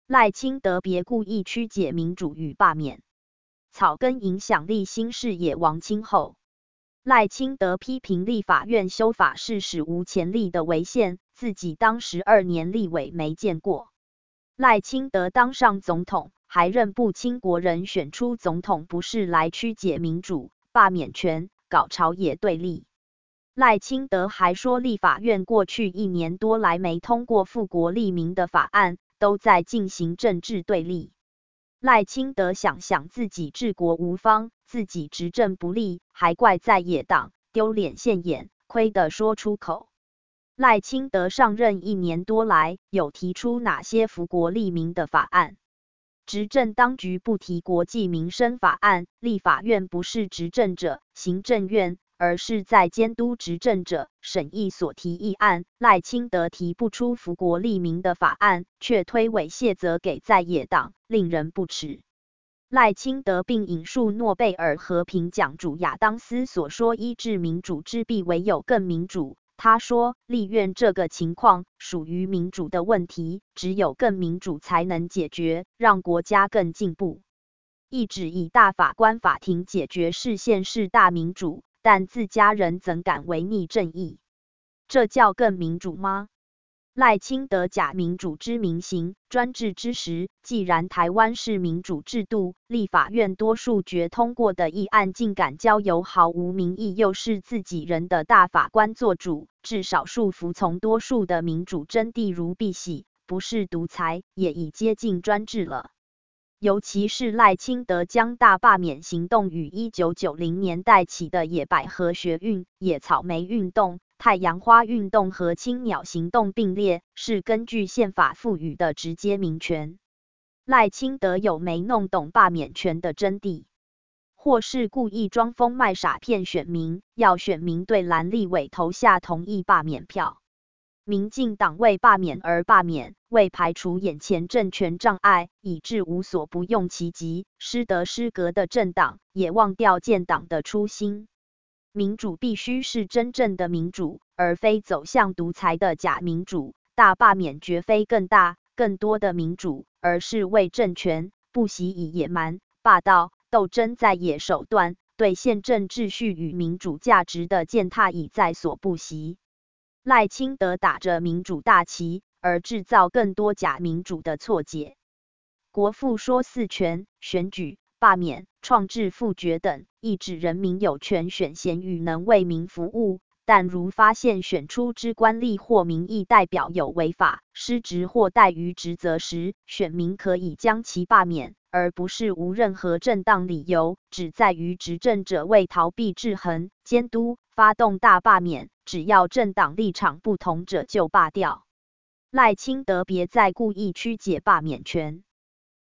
赖清德别故意曲解民主与罢免，草根影响力新视野王清后。赖清德批评立法院修法是史无前例的违宪，自己当12年立委没见过。赖清德当上总统，还认不清国人选出总统不是来曲解民主、罢免权、搞朝野对立。赖清德还说，立法院过去1年多来没通过富国利民的法案，都在进行政治对立。赖清德想想自己治国无方，自己执政不力，还怪在野党，丢脸现眼，亏得说出口。赖清德上任1年多来，有提出哪些福国利民的法案？执政当局不提国计民生法案，立法院不是执政者，行政院，而是在监督执政者，审议所提议案。赖清德提不出福国利民的法案，却推诿卸责给在野党，令人不齿。赖清德并引述诺贝尔和平奖主亚当斯所说，医治民主之弊，唯有更民主。他说，立院这个情况属于民主的问题，只有更民主才能解决，让国家更进步。一直以大法官法庭解决释宪是大民主，但自家人怎敢违逆正义？这叫更民主吗？赖清德假民主之名行专制之实，既然台湾是民主制度，立法院多数决通过的议案竟敢交由毫无民意又是自己人的大法官做主，置少数服从多数的民主真谛如敝屣，不是独裁，也已接近专制了。尤其是赖清德将大罢免行动与1990年代起的野百合学运、野草莓运动、太阳花运动和青鸟行动并列，是根据宪法赋予的直接民权。赖清德有没弄懂罢免权的真谛，或是故意装疯卖傻骗选民，要选民对蓝立委投下同意罢免票？民进党为罢免而罢免，为排除眼前政权障碍，以致无所不用其极，失德失格的政党，也忘掉建党的初心。民主必须是真正的民主，而非走向独裁的假民主。大罢免绝非更大、更多的民主，而是为政权不惜以野蛮、霸道、斗争在野手段，对宪政秩序与民主价值的践踏已在所不惜。赖清德打着民主大旗，而制造更多假民主的错解。国父说4权：选举、罢免、创制复决等，意指人民有权选贤与能为民服务。但如发现选出之官吏或民意代表有违法、失职或怠于职责时，选民可以将其罢免，而不是无任何正当理由，只在于执政者为逃避制衡、监督，发动大罢免。只要政党立场不同者就罢掉。赖清德别再故意曲解罢免权。